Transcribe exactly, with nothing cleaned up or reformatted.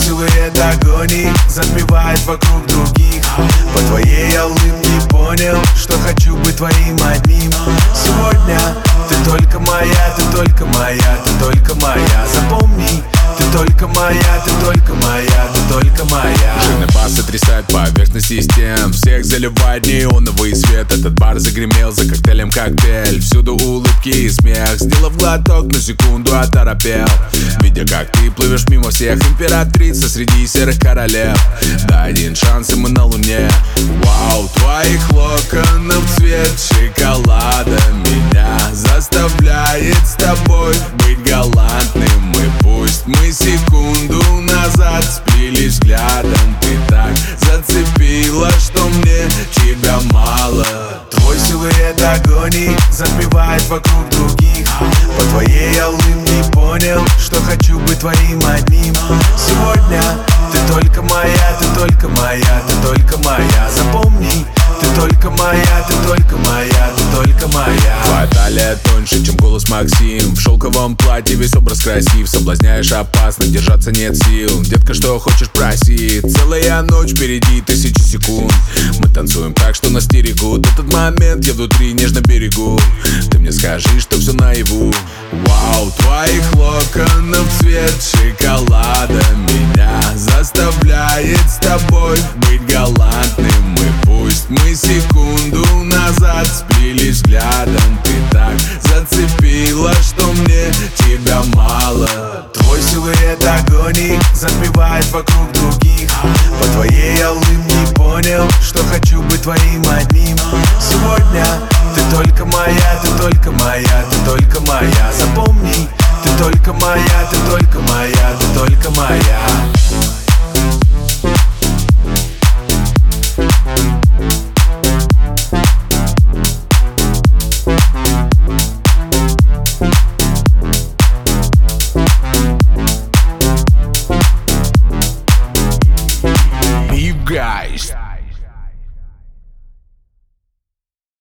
силуэт агонии затмевает вокруг других. По твоей я улыбке понял, что хочу быть твоим одним. Сегодня ты только моя, ты только моя, ты только моя. Запомни, ты только моя, ты только моя, ты только моя. Жирный бас сотрясает поверхность систем, всех заливает неоновый свет. Этот бар загремел за коктейлем коктейль. Всюду улыбки и смех. Сделав глоток, на секунду оторопел, видя, как ты плывешь мимо всех императрица среди серых королев. Да один шанс, и мы на луне. Вау, твоих локонов цвет шоколада меня заставляет с тобой быть галантным. И пусть мы секунду назад сплелись взглядом, ты так зацепила, что мне тебя мало. Твой силуэт агонии затмевает вокруг других. По твоей я улыбке понял, что хочу быть твоим одним. Сегодня ты только моя, ты только моя, ты только моя. Запомни, ты только моя, ты только моя, ты только моя. Твоя талия тоньше, чем голос Максим. В шелковом платье весь образ красив. Соблазняешь опасно, держаться нет сил. Детка, что хочешь, проси. Целая ночь впереди, тысячи секунд. Мы танцуем так, что нас стерегут. Этот момент я внутри нежно берегу. Ты мне скажи, что все наяву. Вау, твоих локонов цвет шоколада меня заставляет с тобой быть галантным. И пусть мы секунду назад сплелись взглядом, ты так зацепила, что мне тебя мало. Твой силуэт агонии затмевает вокруг других. По твоей я улыбке понял, что хочу быть твоим одним. Сегодня ты только моя, ты только моя, ты только моя. Запомни, ты только моя, ты только моя, ты только моя.